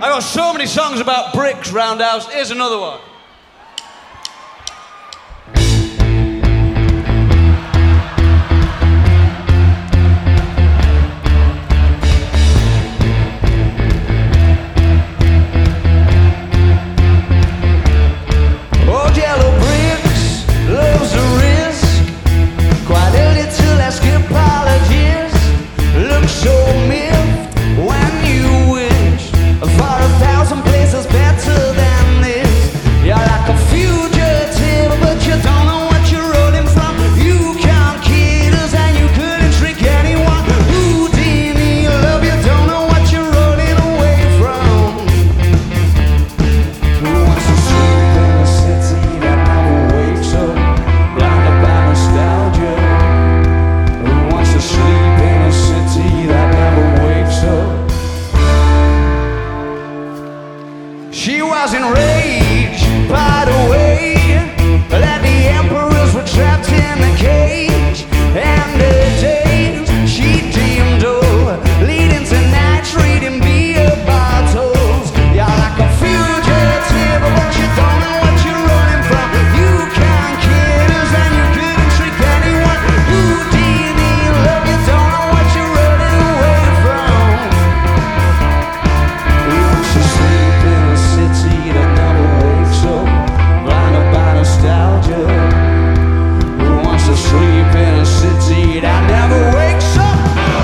I got so many songs about bricks, Roundhouse. Here's another one. Old yellow bricks loves the risk. Quite a little ask apologies. Look so miffed when you wish for 1,000 places better than this. You're like a fugitive, but you don't know what you're running from. You can't kid us and you couldn't trick anyone. Houdini, love, you don't know what you're running away from. Who wants to sleep in a city that never wakes up, blinded by nostalgia? Who wants to sleep in a city that never wakes up? She was enraged by the way that the emperors were trapped in a cage, and the days she dreamed of leading to nights reading beer bottles. You're like a fugitive, but you don't know what you're running from. You can't kid us and you couldn't trick anyone. Houdini, love, you don't know what you're running away from. Who wants to sleep in a city that never wakes up, blinded by nostalgia? Who wants to sleep in a city that never wakes up?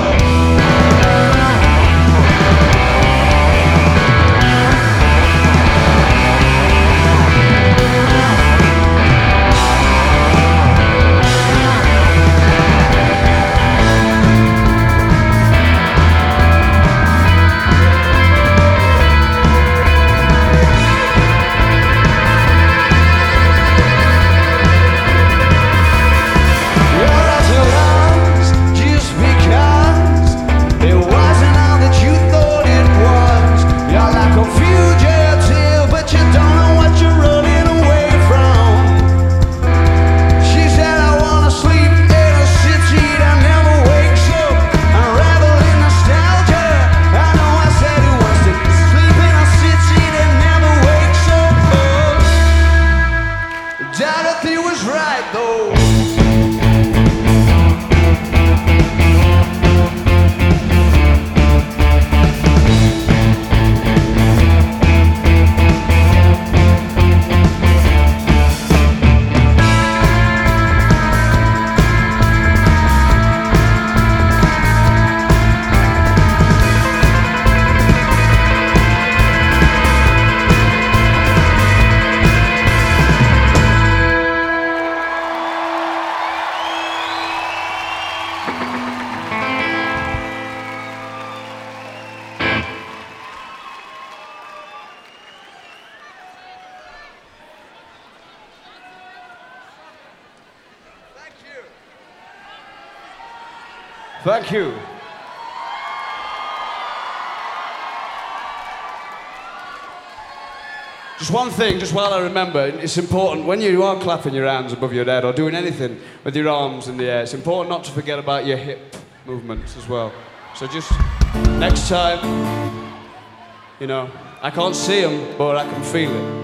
Just because it wasn't all that you thought it was. You're like a fugitive, but you don't know what you're running away from. She said, I wanna sleep in a city that never wakes up and revel in nostalgia. I know I said it wants to sleep in a city that never wakes up. Dorothy was right though. Thank you. Just one thing, just while I remember, it's important when you are clapping your hands above your head or doing anything with your arms in the air, it's important not to forget about your hip movements as well. So just next time, you know, I can't see them, but I can feel it.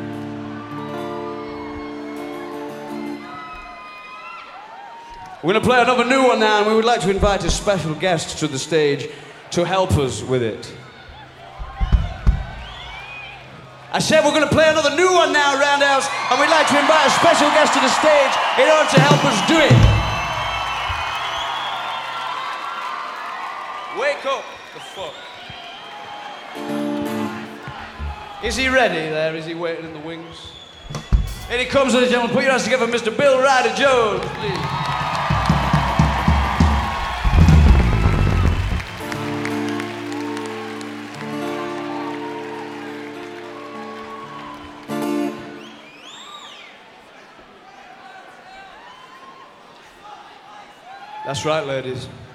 We're going to play another new one now, and we would like to invite a special guest to the stage to help us with it. I said we're going to play another new one now, Roundhouse, and we'd like to invite a special guest to the stage in order to help us do it. Wake up, the fuck. Is he ready there? Is he waiting in the wings? Here he comes, ladies and gentlemen. Put your hands together, Mr. Bill Ryder Jones, please. That's right, ladies.